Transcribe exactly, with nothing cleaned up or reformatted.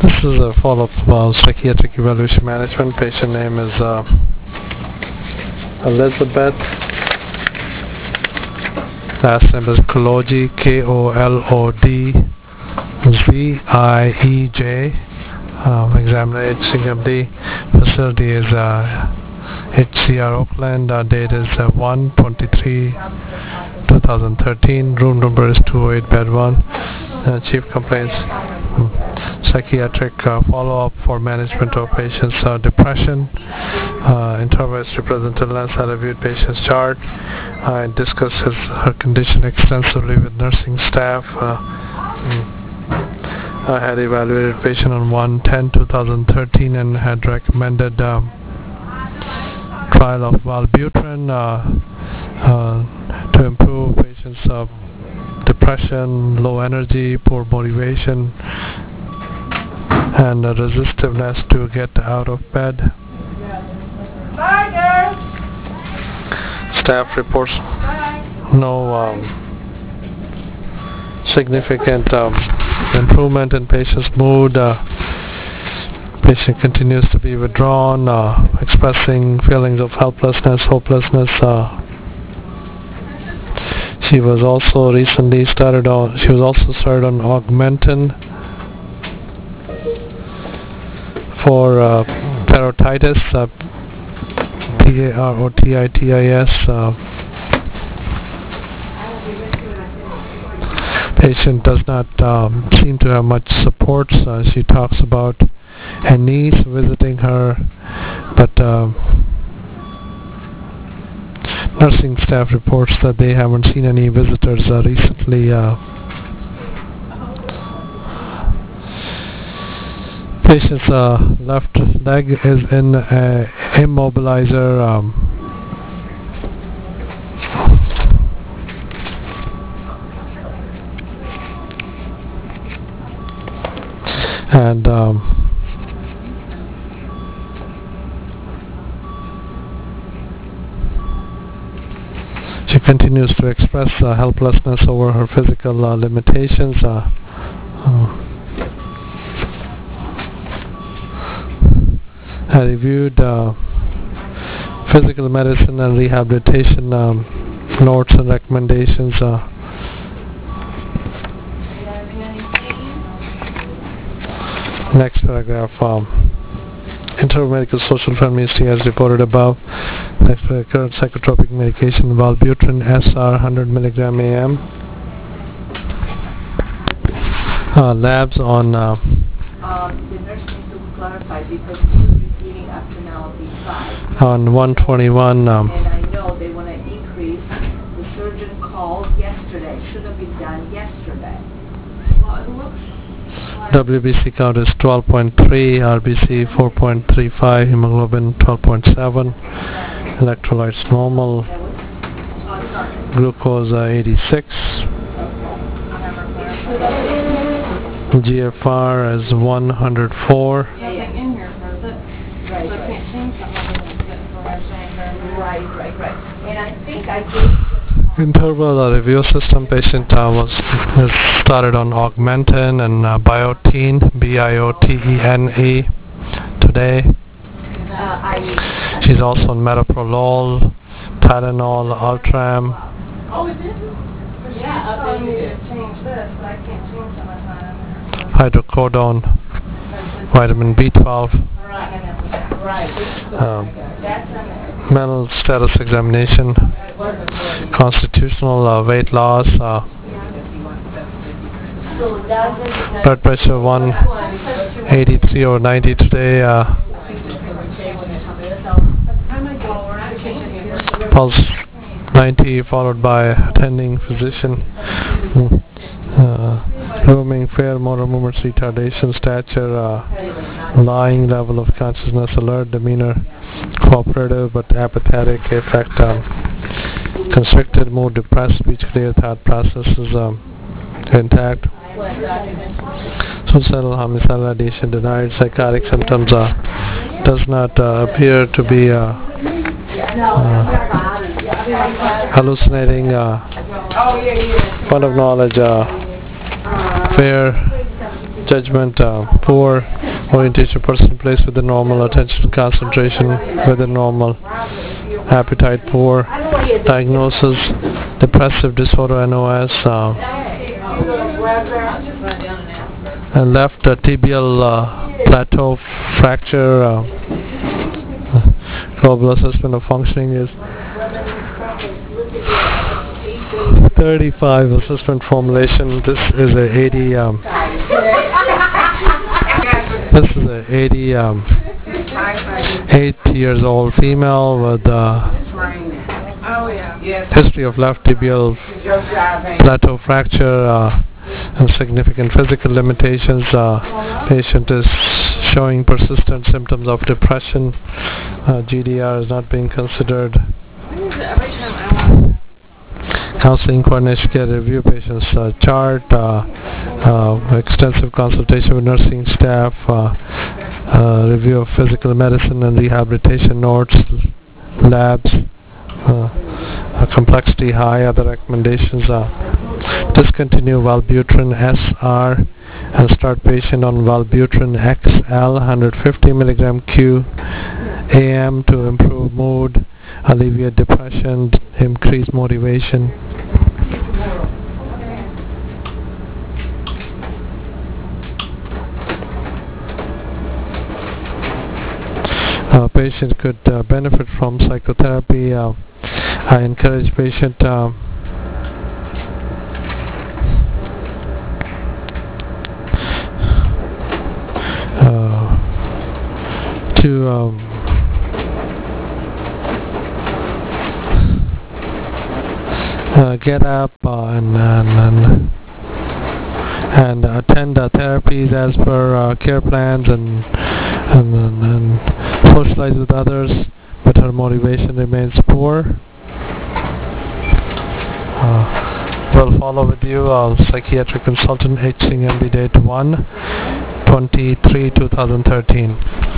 This is a follow-up about psychiatric evaluation management. Patient name is uh, Elizabeth. Last name is Kolodzi, K O L O D Z I E J. Um, examiner H C M D. Facility is uh, H C R Oakland. Uh, date is uh, one twenty-three twenty thirteen. Room number is two oh eight, bed one. Uh, chief complaints: um, psychiatric uh, follow-up for management of patients' uh, depression. Uh, interviews represent illness. I reviewed patient's chart. I discussed his, her condition extensively with nursing staff. Uh, mm, I had evaluated patient on one ten twenty thirteen and had recommended um, trial of Wellbutrin uh, uh, to improve patients' uh, depression, low energy, poor motivation, and uh, resistiveness to get out of bed. Staff reports no um, significant um, improvement in patient's mood. Uh, patient continues to be withdrawn, uh, expressing feelings of helplessness, hopelessness. Uh, she was also recently started on. She was also started on Augmentin for uh, parotitis, uh, P A R O T I T I S. Uh, patient does not um, seem to have much support. Uh, she talks about her niece visiting her, but uh, nursing staff reports that they haven't seen any visitors uh, recently. Uh, patient's uh, left leg is in uh, immobilizer. Um, and um, she continues to express uh, helplessness over her physical uh, limitations. Uh, uh, I reviewed uh, physical medicine and rehabilitation um, notes and recommendations. Uh, next paragraph. Um, Intermedical social friendly history as reported above. Next paragraph, current psychotropic medication Wellbutrin S R one hundred milligram A M. Uh, labs on uh, um, the nurse needs to clarify because he was receiving up to now B five. On one twenty-one. Um, and I know they want to increase. The surgeon called yesterday. Should have been done yesterday. Well, it looks W B C count is twelve point three, R B C four point three five, hemoglobin twelve point seven, electrolytes normal, glucose uh, eighty-six, G F R is one hundred four. Nothing in here says it. right, So I right. can't change something that's information there. Right, right, right. And I think I gave Interval uh, review system patient uh, was is started on Augmentin and uh, Biotene, B I O T E N E today. uh, I She's also on metoprolol, Tylenol, Ultram, Oh, it did? But yeah, telling me to change this, but I can't change some of that. hydrocodone, vitamin B twelve, right. um, That's in there. mental status examination, constitutional uh, weight loss, uh, So doesn't blood pressure one eighty-three over ninety today, uh, pulse ninety followed by attending physician, mm, uh, roaming, fair motor movements retardation, stature, uh, lying, level of consciousness, alert, demeanor, cooperative but apathetic, affect, um, constricted, mood, depressed, speech clear, thought processes um, intact, suicidal, homicidal ideation denied, psychotic symptoms uh, does not uh, appear to be uh, uh, hallucinating, uh, fun of knowledge, uh, fair, judgment uh, poor, orientation person placed with the normal, attention concentration with the normal, appetite poor, diagnosis depressive disorder N O S, uh, and left uh, tibial uh, plateau fracture. Uh, global assessment of functioning is thirty-five. Assessment formulation. This is a eighty. Um, this is a eighty. Um, eight years old female with uh, history of left tibial plateau fracture uh, and significant physical limitations. Uh, patient is showing persistent symptoms of depression. Uh, G D R is not being considered. Counseling coordination care review patient's uh, chart, uh, uh, extensive consultation with nursing staff, uh, uh, review of physical medicine and rehabilitation notes, labs, uh, uh, complexity high. Other recommendations are discontinue Wellbutrin S R and start patient on Wellbutrin X L one hundred fifty milligram Q A M to improve mood, alleviate depression, increase motivation. Uh, patient could uh, benefit from psychotherapy. Uh, I encourage patient uh, uh, to um, uh, get up uh, and, and, and and attend uh, therapies as per uh, care plans and and, and and socialize with others, but her motivation remains poor. Uh, we'll follow with you, uh, psychiatric consultant, H. Singh M D, date one twenty-three two thousand thirteen.